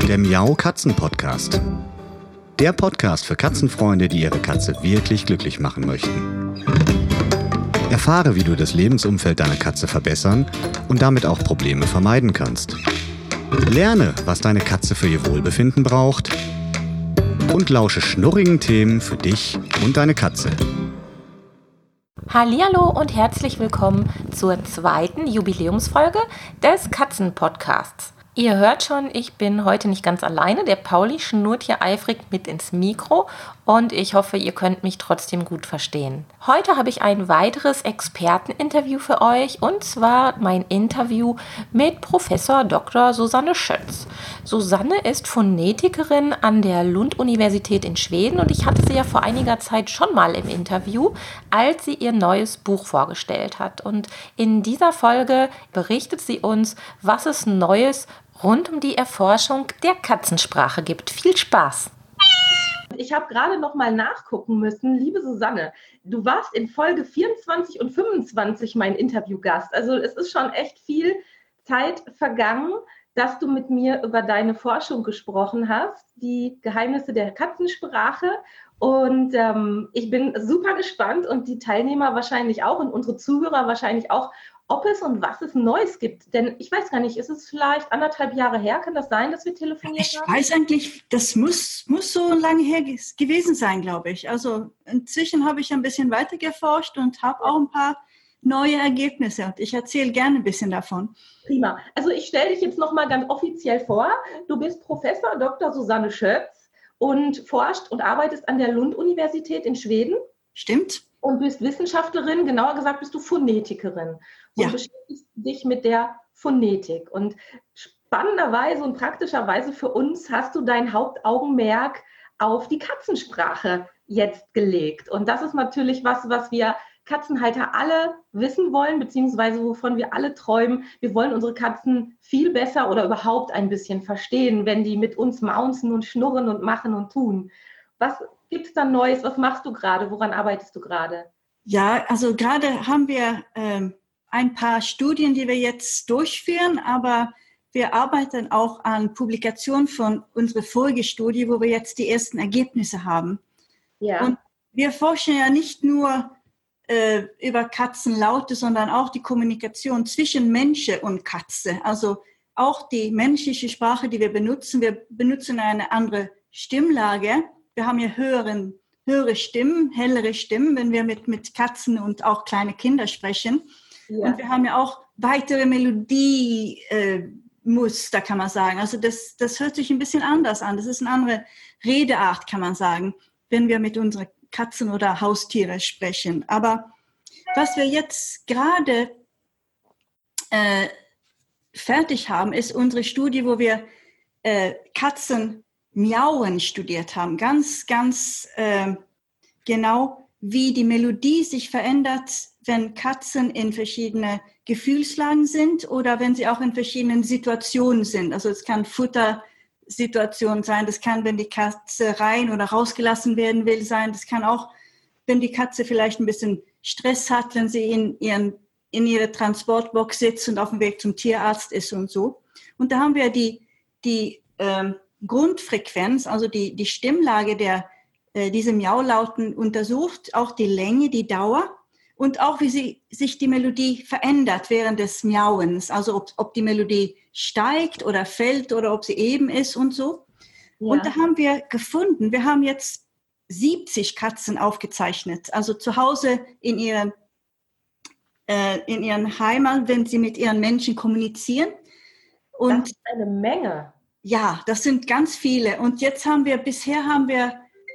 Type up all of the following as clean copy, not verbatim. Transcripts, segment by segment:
der Miau Katzen Podcast. Der Podcast für Katzenfreunde, die ihre Katze wirklich glücklich machen möchten. Erfahre, wie du das Lebensumfeld deiner Katze verbessern und damit auch Probleme vermeiden kannst. Lerne, was deine Katze für ihr Wohlbefinden braucht und lausche schnurrigen Themen für dich und deine Katze. Hallihallo und herzlich willkommen zur zweiten Jubiläumsfolge des Katzen-Podcasts. Ihr hört schon, ich bin heute nicht ganz alleine. Der Pauli schnurrt hier eifrig mit ins Mikro und ich hoffe, ihr könnt mich trotzdem gut verstehen. Heute habe ich ein weiteres Experteninterview für euch und zwar mein Interview mit Professor Dr. Susanne Schötz. Susanne ist Phonetikerin an der Lund-Universität in Schweden und ich hatte sie ja vor einiger Zeit schon mal im Interview, als sie ihr neues Buch vorgestellt hat. Und in dieser Folge berichtet sie uns, was es Neues rund um die Erforschung der Katzensprache gibt. Viel Spaß! Ich habe gerade noch mal nachgucken müssen, liebe Susanne, du warst in Folge 24 und 25 mein Interviewgast. Also es ist schon echt viel Zeit vergangen, dass du mit mir über deine Forschung gesprochen hast, die Geheimnisse der Katzensprache. Und ich bin super gespannt und die Teilnehmer wahrscheinlich auch und unsere Zuhörer wahrscheinlich auch, ob es und was es Neues gibt. Denn ich weiß gar nicht, ist es vielleicht 1,5 Jahre her? Kann das sein, dass wir telefoniert haben? Ich weiß eigentlich, das muss so lange her gewesen sein, glaube ich. Also inzwischen habe ich ein bisschen weiter geforscht und habe auch ein paar neue Ergebnisse. Und ich erzähle gerne ein bisschen davon. Prima. Also ich stelle dich jetzt nochmal ganz offiziell vor. Du bist Professor Dr. Susanne Schötz und forscht und arbeitest an der Lund-Universität in Schweden. Stimmt. Und bist Wissenschaftlerin, genauer gesagt bist du Phonetikerin und beschäftigst dich mit der Phonetik. Und spannenderweise und praktischerweise für uns hast du dein Hauptaugenmerk auf die Katzensprache jetzt gelegt. Und das ist natürlich was wir Katzenhalter alle wissen wollen, beziehungsweise wovon wir alle träumen. Wir wollen unsere Katzen viel besser oder überhaupt ein bisschen verstehen, wenn die mit uns maunzen und schnurren und machen und tun. Was gibt es da Neues? Was machst du gerade? Woran arbeitest du gerade? Ja, also gerade haben wir ein paar Studien, die wir jetzt durchführen, aber wir arbeiten auch an Publikationen von unserer vorigen Studie, wo wir jetzt die ersten Ergebnisse haben. Ja. Und wir forschen ja nicht nur über Katzenlaute, sondern auch die Kommunikation zwischen Mensch und Katze. Also auch die menschliche Sprache, die wir benutzen. Wir benutzen eine andere Stimmlage. Wir haben ja höhere Stimmen, hellere Stimmen, wenn wir mit Katzen und auch kleine Kinder sprechen. Ja. Und wir haben ja auch weitere Melodiemuster, kann man sagen. Also das hört sich ein bisschen anders an. Das ist eine andere Redeart, kann man sagen, wenn wir mit unseren Katzen oder Haustiere sprechen. Aber was wir jetzt gerade fertig haben, ist unsere Studie, wo wir Katzen Miauen studiert haben, ganz genau, wie die Melodie sich verändert, wenn Katzen in verschiedene Gefühlslagen sind oder wenn sie auch in verschiedenen Situationen sind. Also es kann Futtersituation sein, das kann, wenn die Katze rein oder rausgelassen werden will, sein. Das kann auch, wenn die Katze vielleicht ein bisschen Stress hat, wenn sie in ihrer Transportbox sitzt und auf dem Weg zum Tierarzt ist und so. Und da haben wir die Grundfrequenz, also die Stimmlage diese Miaulauten untersucht, auch die Länge, die Dauer und auch wie sich die Melodie verändert während des Miauens, also ob die Melodie steigt oder fällt oder ob sie eben ist und so. Ja. Und da haben wir gefunden, wir haben jetzt 70 Katzen aufgezeichnet, also zu Hause in ihren Heimat, wenn sie mit ihren Menschen kommunizieren. Und das ist eine Menge. Ja, das sind ganz viele. Und jetzt bisher haben wir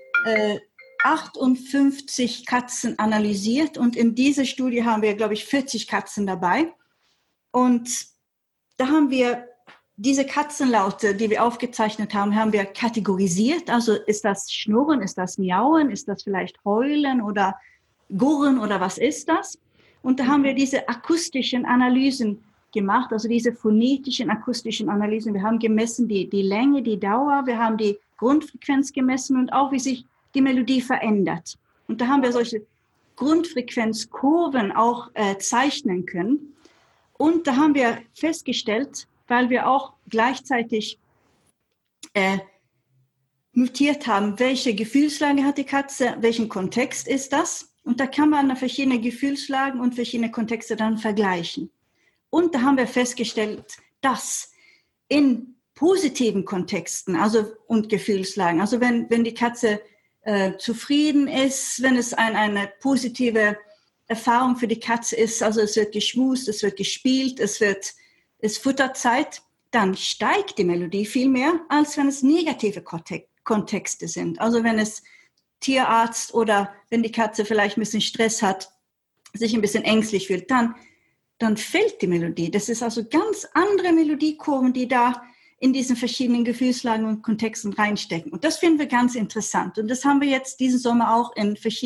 58 Katzen analysiert und in dieser Studie haben wir, glaube ich, 40 Katzen dabei. Und da haben wir diese Katzenlaute, die wir aufgezeichnet haben, haben wir kategorisiert. Also ist das Schnurren, ist das Miauen, ist das vielleicht Heulen oder Gurren oder was ist das? Und da haben wir diese akustischen Analysen gemacht, also diese phonetischen, akustischen Analysen. Wir haben gemessen die Länge, die Dauer, wir haben die Grundfrequenz gemessen und auch, wie sich die Melodie verändert. Und da haben wir solche Grundfrequenzkurven auch zeichnen können. Und da haben wir festgestellt, weil wir auch gleichzeitig notiert haben, welche Gefühlslage hat die Katze, welchen Kontext ist das. Und da kann man verschiedene Gefühlslagen und verschiedene Kontexte dann vergleichen. Und da haben wir festgestellt, dass in positiven Kontexten und Gefühlslagen, also wenn die Katze zufrieden ist, wenn es eine positive Erfahrung für die Katze ist, also es wird geschmust, es wird gespielt, es ist Futterzeit, dann steigt die Melodie viel mehr, als wenn es negative Kontexte sind. Also wenn es Tierarzt oder wenn die Katze vielleicht ein bisschen Stress hat, sich ein bisschen ängstlich fühlt, dann fällt die Melodie. Das ist also ganz andere Melodiekurven, die da in diesen verschiedenen Gefühlslagen und Kontexten reinstecken. Und das finden wir ganz interessant. Und das haben wir jetzt diesen Sommer auch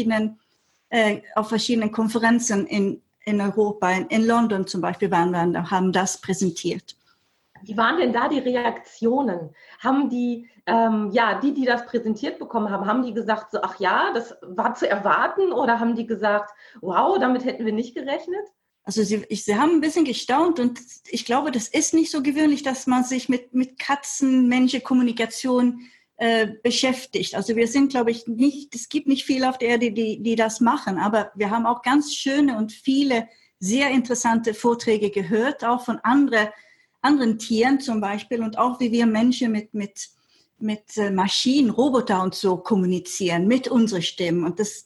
auf verschiedenen Konferenzen in Europa, in London zum Beispiel waren wir und haben das präsentiert. Wie waren denn da die Reaktionen? Haben die das präsentiert bekommen haben die gesagt, so, ach ja, das war zu erwarten? Oder haben die gesagt, wow, damit hätten wir nicht gerechnet? Also sie haben ein bisschen gestaunt und ich glaube, das ist nicht so gewöhnlich, dass man sich mit Katzen-Mensch-Kommunikation beschäftigt. Also wir sind, glaube ich, es gibt nicht viele auf der Erde, die das machen, aber wir haben auch ganz schöne und viele sehr interessante Vorträge gehört, auch von anderen Tieren zum Beispiel und auch wie wir Menschen mit Maschinen, Roboter und so kommunizieren, mit unseren Stimmen. Und das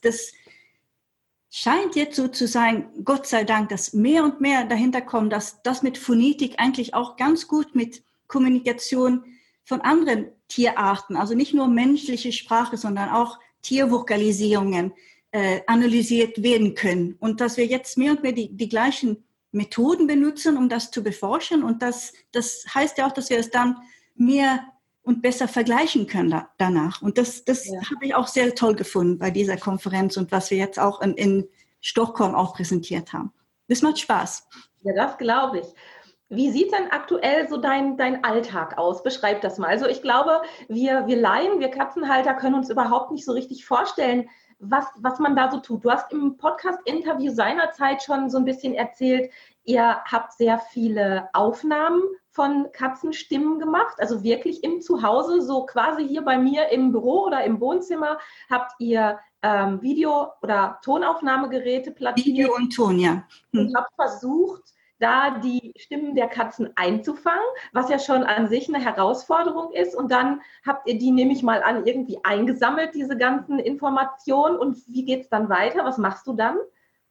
scheint jetzt so zu sein, Gott sei Dank, dass mehr und mehr dahinter kommt, dass das mit Phonetik eigentlich auch ganz gut mit Kommunikation von anderen Tierarten, also nicht nur menschliche Sprache, sondern auch Tiervokalisierungen analysiert werden können. Und dass wir jetzt mehr und mehr die gleichen Methoden benutzen, um das zu beforschen. Und das heißt ja auch, dass wir es dann mehr und besser vergleichen können danach. Und das habe ich auch sehr toll gefunden bei dieser Konferenz und was wir jetzt auch in Stockholm auch präsentiert haben. Das macht Spaß. Ja, das glaube ich. Wie sieht denn aktuell so dein Alltag aus? Beschreib das mal. Also ich glaube, wir Laien, wir Katzenhalter können uns überhaupt nicht so richtig vorstellen, was man da so tut. Du hast im Podcast-Interview seinerzeit schon so ein bisschen erzählt, ihr habt sehr viele Aufnahmen von Katzenstimmen gemacht, also wirklich im Zuhause, so quasi hier bei mir im Büro oder im Wohnzimmer habt ihr Video- oder Tonaufnahmegeräte platziert. Video und Ton, ja. Und habt versucht, da die Stimmen der Katzen einzufangen, was ja schon an sich eine Herausforderung ist. Und dann habt ihr die, nehme ich mal an, irgendwie eingesammelt, diese ganzen Informationen. Und wie geht es dann weiter? Was machst du dann?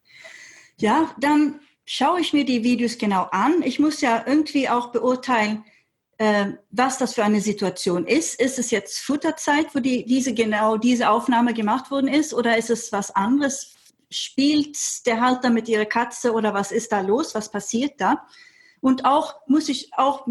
Ja, dann schaue ich mir die Videos genau an. Ich muss ja irgendwie auch beurteilen, was das für eine Situation ist. Ist es jetzt Futterzeit, wo diese Aufnahme gemacht worden ist, oder ist es was anderes? Spielt der Halter mit ihrer Katze oder was ist da los? Was passiert da? Und auch muss ich auch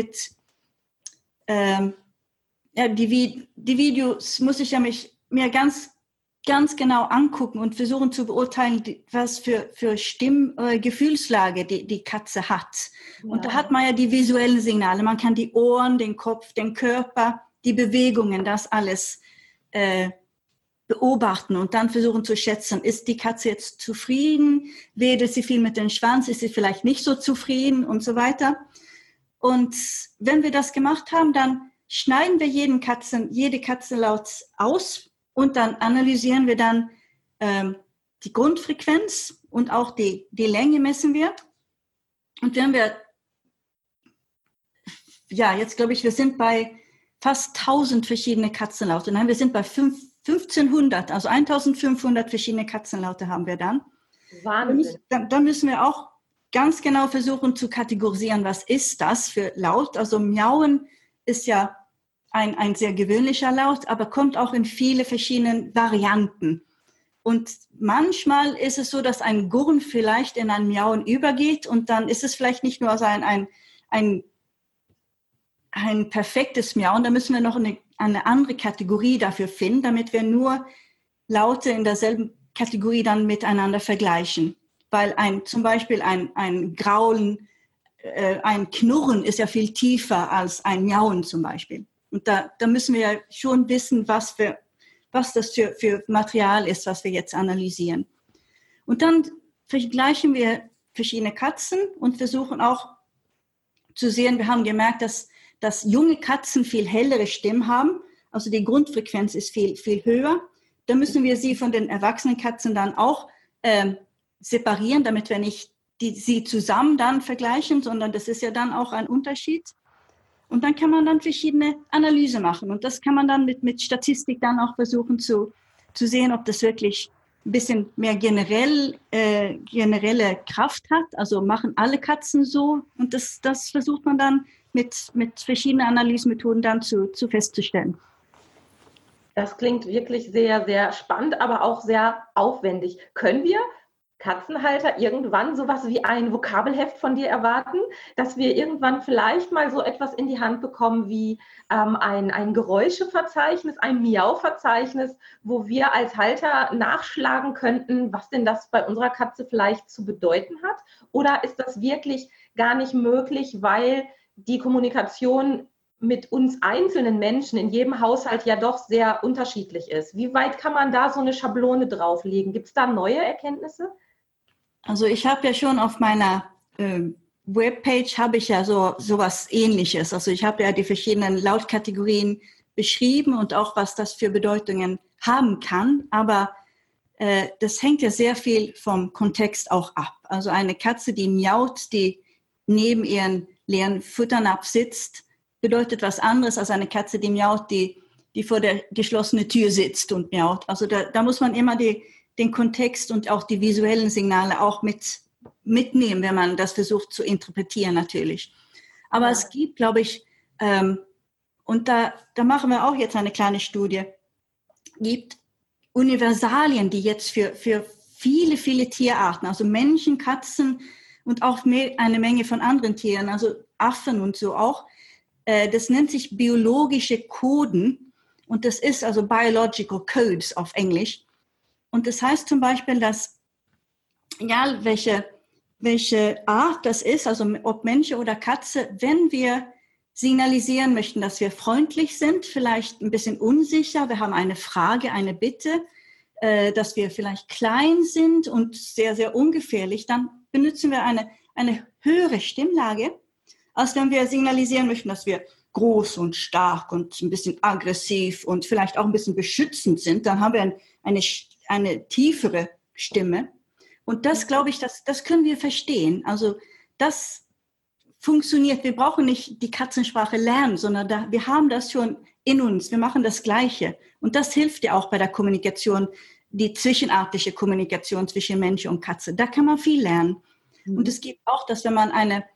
die Videos muss ich ja mir ganz genau angucken und versuchen zu beurteilen, was für Gefühlslage die Katze hat. Ja. Und da hat man ja die visuellen Signale. Man kann die Ohren, den Kopf, den Körper, die Bewegungen, das alles beobachten und dann versuchen zu schätzen, ist die Katze jetzt zufrieden, wedelt sie viel mit dem Schwanz, ist sie vielleicht nicht so zufrieden und so weiter. Und wenn wir das gemacht haben, dann schneiden wir jede Katzenlaut aus und dann analysieren wir dann die Grundfrequenz und auch die Länge messen wir. Und wenn wir, jetzt glaube ich, wir sind bei fast 1000 verschiedene Katzenlaute. Nein, wir sind bei 1500, also 1500 verschiedene Katzenlaute haben wir dann. Wahnsinn. Dann müssen wir auch ganz genau versuchen zu kategorisieren, was ist das für Laut. Also Miauen ist ja ein sehr gewöhnlicher Laut, aber kommt auch in viele verschiedene Varianten. Und manchmal ist es so, dass ein Gurren vielleicht in ein Miauen übergeht und dann ist es vielleicht nicht nur ein perfektes Miauen, da müssen wir noch eine andere Kategorie dafür finden, damit wir nur Laute in derselben Kategorie dann miteinander vergleichen. Weil zum Beispiel ein Graulen, ein Knurren ist ja viel tiefer als ein Miauen zum Beispiel. Und da müssen wir ja schon wissen, was das für Material ist, was wir jetzt analysieren. Und dann vergleichen wir verschiedene Katzen und versuchen auch zu sehen, wir haben gemerkt, dass dass junge Katzen viel hellere Stimmen haben. Also die Grundfrequenz ist viel, viel höher. Da müssen wir sie von den erwachsenen Katzen dann auch separieren, damit wir nicht sie zusammen dann vergleichen, sondern das ist ja dann auch ein Unterschied. Und dann kann man dann verschiedene Analysen machen. Und das kann man dann mit Statistik dann auch versuchen zu sehen, ob das wirklich ein bisschen mehr generelle Kraft hat. Also machen alle Katzen so. Und das versucht man dann mit verschiedenen Analysemethoden dann zu festzustellen. Das klingt wirklich sehr, sehr spannend, aber auch sehr aufwendig. Können wir Katzenhalter irgendwann sowas wie ein Vokabelheft von dir erwarten, dass wir irgendwann vielleicht mal so etwas in die Hand bekommen wie ein Geräuscheverzeichnis, ein Miau-Verzeichnis, wo wir als Halter nachschlagen könnten, was denn das bei unserer Katze vielleicht zu bedeuten hat? Oder ist das wirklich gar nicht möglich, weil die Kommunikation mit uns einzelnen Menschen in jedem Haushalt ja doch sehr unterschiedlich ist? Wie weit kann man da so eine Schablone drauflegen? Gibt es da neue Erkenntnisse? Also ich habe ja schon auf meiner Webpage habe ich ja sowas Ähnliches. Also ich habe ja die verschiedenen Lautkategorien beschrieben und auch, was das für Bedeutungen haben kann. Aber das hängt ja sehr viel vom Kontext auch ab. Also eine Katze, die miaut, die neben ihren leeren Futternapf sitzt, bedeutet was anderes als eine Katze, die miaut, die vor der geschlossenen Tür sitzt und miaut. Also da muss man immer den Kontext und auch die visuellen Signale auch mitnehmen, wenn man das versucht zu interpretieren natürlich. Aber es gibt, glaube ich, und da machen wir auch jetzt eine kleine Studie, gibt Universalien, die jetzt für viele, viele Tierarten, also Menschen, Katzen und auch eine Menge von anderen Tieren, also Affen und so auch, das nennt sich biologische Coden und das ist also Biological Codes auf Englisch. Und das heißt zum Beispiel, dass egal welche Art das ist, also ob Mensch oder Katze, wenn wir signalisieren möchten, dass wir freundlich sind, vielleicht ein bisschen unsicher, wir haben eine Frage, eine Bitte, dass wir vielleicht klein sind und sehr, sehr ungefährlich, dann benutzen wir eine höhere Stimmlage, als wenn wir signalisieren möchten, dass wir groß und stark und ein bisschen aggressiv und vielleicht auch ein bisschen beschützend sind. Dann haben wir eine tiefere Stimme. Und das, glaube ich, das können wir verstehen. Also das funktioniert. Wir brauchen nicht die Katzensprache lernen, sondern wir haben das schon in uns. Wir machen das Gleiche. Und das hilft ja auch bei der Kommunikation, die zwischenartige Kommunikation zwischen Mensch und Katze. Da kann man viel lernen. Und es gibt auch, dass wenn man eine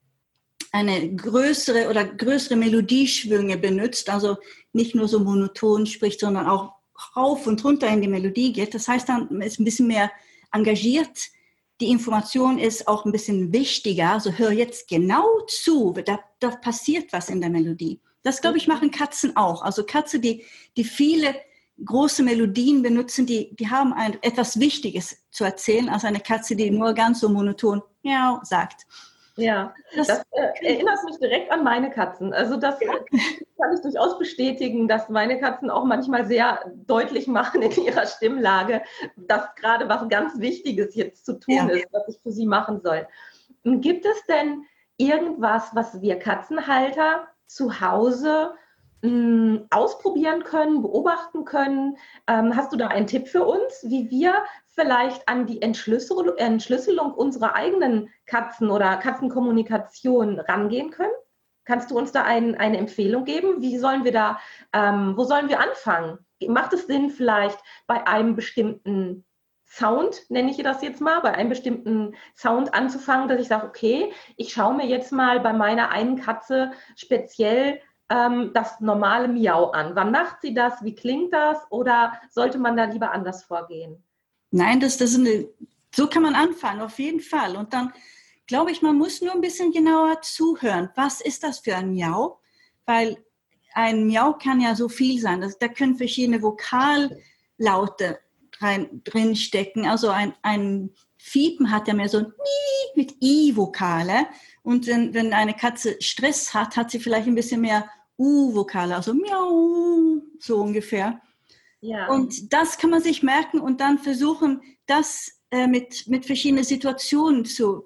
größere Melodieschwünge benutzt, also nicht nur so monoton spricht, sondern auch rauf und runter in die Melodie geht. Das heißt, dann ist ein bisschen mehr engagiert. Die Information ist auch ein bisschen wichtiger. Also hör jetzt genau zu. Da passiert was in der Melodie. Das, glaube ich, machen Katzen auch. Also Katzen, die viele große Melodien benutzen, die haben etwas Wichtiges zu erzählen, als eine Katze, die nur ganz so monoton miau sagt. Ja, das erinnert mich direkt an meine Katzen. Also das kann ich durchaus bestätigen, dass meine Katzen auch manchmal sehr deutlich machen in ihrer Stimmlage, dass gerade was ganz Wichtiges jetzt zu tun ist, was ich für sie machen soll. Gibt es denn irgendwas, was wir Katzenhalter zu Hause ausprobieren können, beobachten können? Hast du da einen Tipp für uns, wie wir vielleicht an die Entschlüsselung unserer eigenen Katzen oder Katzenkommunikation rangehen können? Kannst du uns da eine Empfehlung geben? Wie sollen wir wo sollen wir anfangen? Macht es Sinn, vielleicht bei einem bestimmten Sound, nenne ich das jetzt mal, bei einem bestimmten Sound anzufangen, dass ich sage, okay, ich schaue mir jetzt mal bei meiner einen Katze speziell das normale Miau an. Wann macht sie das? Wie klingt das? Oder sollte man da lieber anders vorgehen? Nein, so kann man anfangen, auf jeden Fall. Und dann glaube ich, man muss nur ein bisschen genauer zuhören. Was ist das für ein Miau? Weil ein Miau kann ja so viel sein. Da können verschiedene Vokallaute drin stecken. Also ein Fiepen hat ja mehr so ein I mit I-Vokale. Und wenn eine Katze Stress hat, hat sie vielleicht ein bisschen mehr U-Vokale, also Miau, so ungefähr. Ja. Und das kann man sich merken und dann versuchen, das mit verschiedenen Situationen zu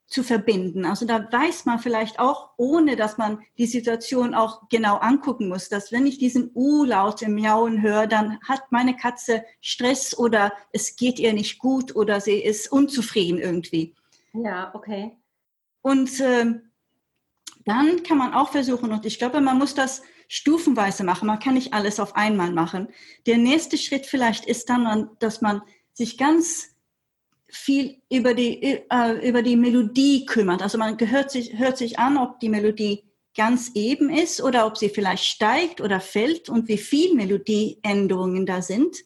zu verbinden. Also da weiß man vielleicht auch, ohne dass man die Situation auch genau angucken muss, dass wenn ich diesen U-Laut im Miauen höre, dann hat meine Katze Stress oder es geht ihr nicht gut oder sie ist unzufrieden irgendwie. Ja, okay. Und dann kann man auch versuchen, und ich glaube, man muss das stufenweise machen, man kann nicht alles auf einmal machen. Der nächste Schritt vielleicht ist dann, dass man sich ganz viel über die Melodie kümmert. Also man hört sich an, ob die Melodie ganz eben ist oder ob sie vielleicht steigt oder fällt und wie viel Melodieänderungen da sind.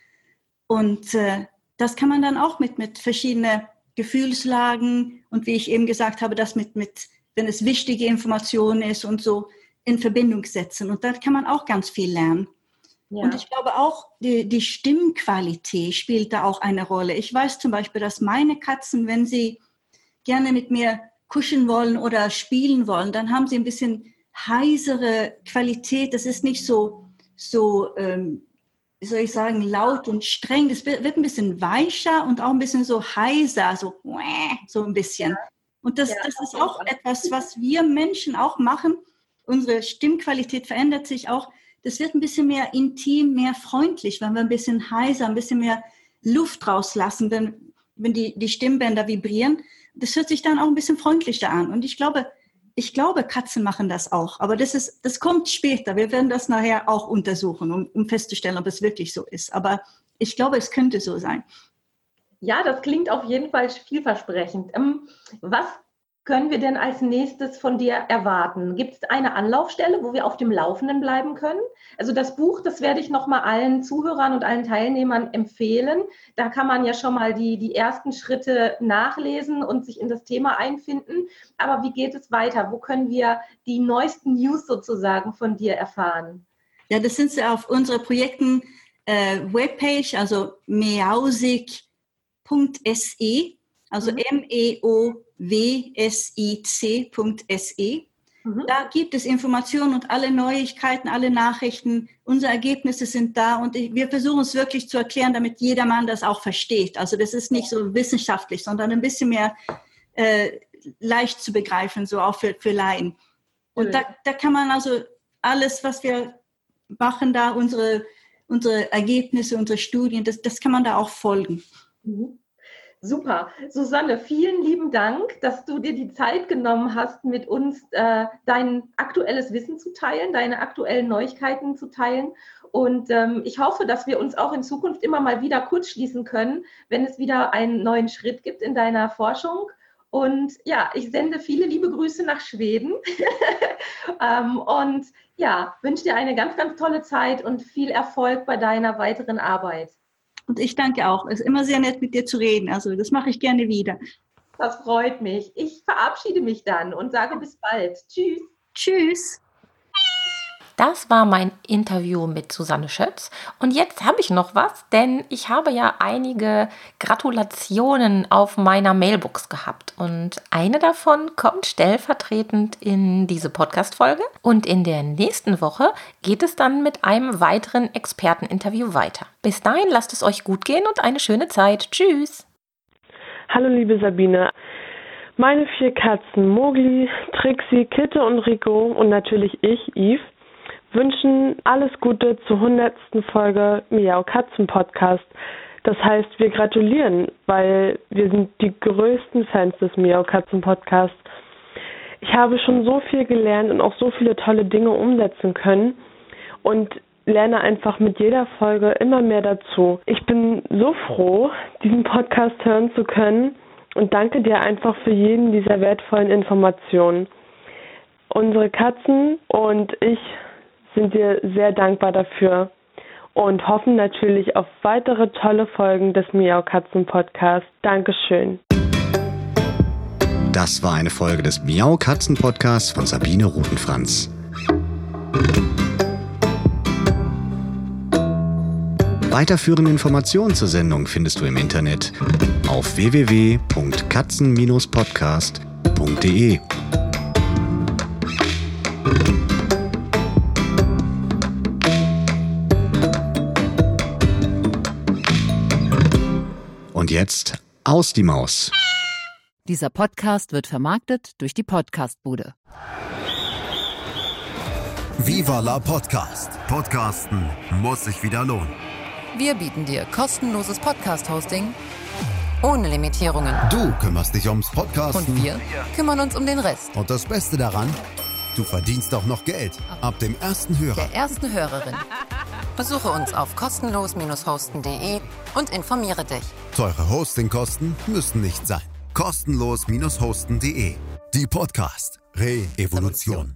Und das kann man dann auch mit verschiedenen Gefühlslagen und wie ich eben gesagt habe, das mit wenn es wichtige Informationen ist und so in Verbindung setzen. Und da kann man auch ganz viel lernen. Ja. Und ich glaube auch, die Stimmqualität spielt da auch eine Rolle. Ich weiß zum Beispiel, dass meine Katzen, wenn sie gerne mit mir kuscheln wollen oder spielen wollen, dann haben sie ein bisschen heisere Qualität. Das ist nicht so wie soll ich sagen, laut und streng. Das wird ein bisschen weicher und auch ein bisschen so heiser, so ein bisschen. Und das ist auch etwas, was wir Menschen auch machen. Unsere Stimmqualität verändert sich auch. Das wird ein bisschen mehr intim, mehr freundlich, wenn wir ein bisschen heiser, ein bisschen mehr Luft rauslassen, wenn die Stimmbänder vibrieren. Das hört sich dann auch ein bisschen freundlicher an. Und ich glaube, Katzen machen das auch. Aber das kommt später. Wir werden das nachher auch untersuchen, um festzustellen, ob es wirklich so ist. Aber ich glaube, es könnte so sein. Ja, das klingt auf jeden Fall vielversprechend. Was können wir denn als nächstes von dir erwarten? Gibt es eine Anlaufstelle, wo wir auf dem Laufenden bleiben können? Also das Buch, das werde ich nochmal allen Zuhörern und allen Teilnehmern empfehlen. Da kann man ja schon mal die ersten Schritte nachlesen und sich in das Thema einfinden. Aber wie geht es weiter? Wo können wir die neuesten News sozusagen von dir erfahren? Ja, das sind sie auf unserer Projekten Webpage, also meowsic.se, also meowsic.se. Da gibt es Informationen und alle Neuigkeiten, alle Nachrichten. Unsere Ergebnisse sind da und wir versuchen es wirklich zu erklären, damit jedermann das auch versteht. Also das ist nicht so wissenschaftlich, sondern ein bisschen mehr leicht zu begreifen, so auch für Laien. Und da kann man also alles, was wir machen, da unsere Ergebnisse, unsere Studien, das kann man da auch folgen. Super. Susanne, vielen lieben Dank, dass du dir die Zeit genommen hast, mit uns dein aktuelles Wissen zu teilen, deine aktuellen Neuigkeiten zu teilen. Und ich hoffe, dass wir uns auch in Zukunft immer mal wieder kurz schließen können, wenn es wieder einen neuen Schritt gibt in deiner Forschung. Und ja, ich sende viele liebe Grüße nach Schweden und ja, wünsche dir eine ganz, ganz tolle Zeit und viel Erfolg bei deiner weiteren Arbeit. Und ich danke auch. Es ist immer sehr nett, mit dir zu reden. Also das mache ich gerne wieder. Das freut mich. Ich verabschiede mich dann und sage bis bald. Tschüss. Tschüss. Das war mein Interview mit Susanne Schötz. Und jetzt habe ich noch was, denn ich habe ja einige Gratulationen auf meiner Mailbox gehabt. Und eine davon kommt stellvertretend in diese Podcast-Folge. Und in der nächsten Woche geht es dann mit einem weiteren Experteninterview weiter. Bis dahin lasst es euch gut gehen und eine schöne Zeit. Tschüss. Hallo liebe Sabine. Meine 4 Katzen, Mowgli, Trixie, Kitte und Rico und natürlich ich, Yves, wünschen alles Gute zur 100. Folge Miau Katzen Podcast. Das heißt, wir gratulieren, weil wir sind die größten Fans des Miau Katzen Podcasts. Ich habe schon so viel gelernt und auch so viele tolle Dinge umsetzen können und lerne einfach mit jeder Folge immer mehr dazu. Ich bin so froh, diesen Podcast hören zu können und danke dir einfach für jeden dieser wertvollen Informationen. Unsere Katzen und ich sind dir sehr dankbar dafür und hoffen natürlich auf weitere tolle Folgen des Miau Katzen Podcasts. Dankeschön. Das war eine Folge des Miau Katzen Podcasts von Sabine Rutenfranz. Weiterführende Informationen zur Sendung findest du im Internet auf www.katzen-podcast.de. Und jetzt aus die Maus. Dieser Podcast wird vermarktet durch die Podcast-Bude. Viva la Podcast. Podcasten muss sich wieder lohnen. Wir bieten dir kostenloses Podcast-Hosting ohne Limitierungen. Du kümmerst dich ums Podcasten. Und wir kümmern uns um den Rest. Und das Beste daran, du verdienst auch noch Geld. Ab dem ersten Hörer. Der ersten Hörerin. Besuche uns auf kostenlos-hosten.de und informiere dich. Teure Hostingkosten müssen nicht sein. Kostenlos-hosten.de. Die Podcast Re-Evolution.